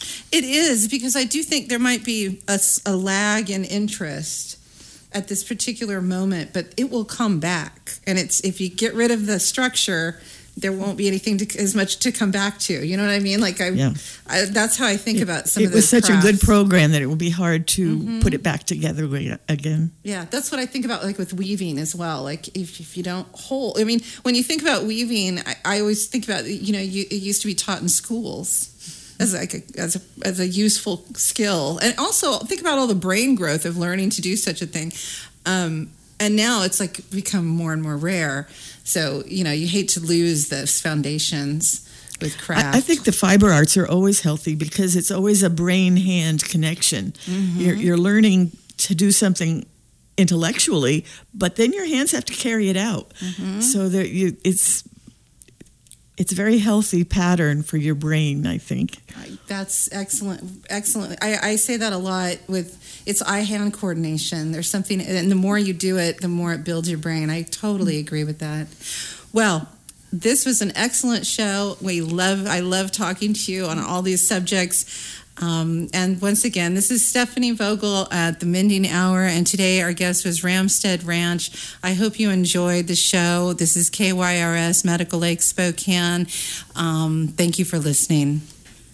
It is, because I do think there might be a, a lag in interest at this particular moment, but it will come back. And it's if you get rid of the structure, there won't be anything to, as much to come back to. You know what I mean? Like I, yeah. I that's how I think it, about some it of those was such crafts. a good program that it will be hard to Mm-hmm. put it back together again. Yeah, that's what I think about, like with weaving as well. Like if, if you don't hold, I mean, when you think about weaving, I, I always think about, you know, you, it used to be taught in schools as like a, as a as a useful skill, and also think about all the brain growth of learning to do such a thing. Um, and now it's like become more and more rare. So you know, you hate to lose those foundations with craft. I, I think the fiber arts are always healthy because it's always a brain-hand connection. Mm-hmm. You're, you're learning to do something intellectually, but then your hands have to carry it out. Mm-hmm. So that you, it's it's a very healthy pattern for your brain, I think. That's excellent. Excellent. I, I say that a lot with it's eye-hand coordination. There's something, and the more you do it, the more it builds your brain. I totally agree with that. Well, this was an excellent show. We love, I love talking to you on all these subjects. Um, and once again, this is Stephanie Vogel at the Mending Hour, and today our guest was Ramstead Ranch. I hope you enjoyed the show. This is K Y R S Medical Lake Spokane. Um, thank you for listening.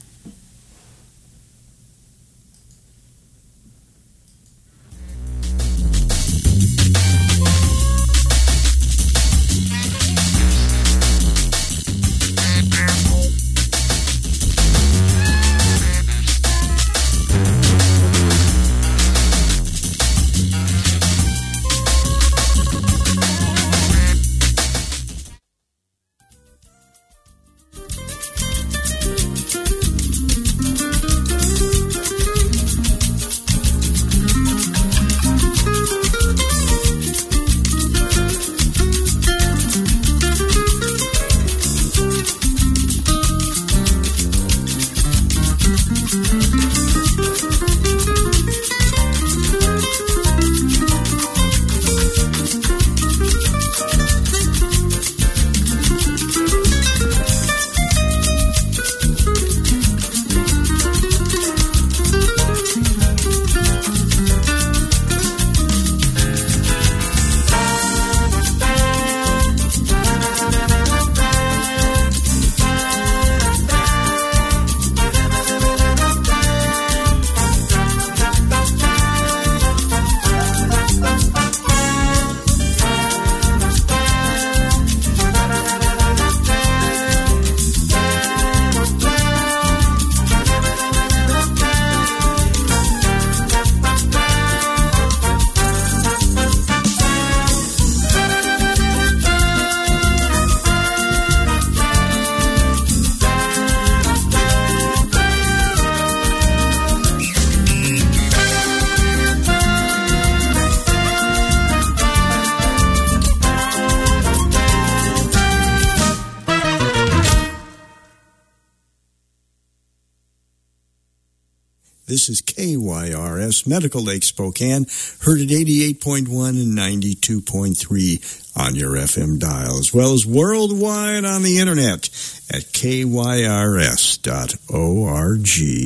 This is K Y R S Medical Lake Spokane, heard at eighty-eight point one and ninety-two point three on your F M dial, as well as worldwide on the internet at K Y R S dot org.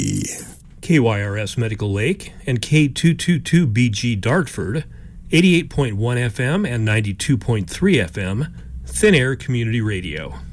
K Y R S Medical Lake and K two twenty-two B G Dartford, eighty-eight point one F M and ninety-two point three F M, Thin Air Community Radio.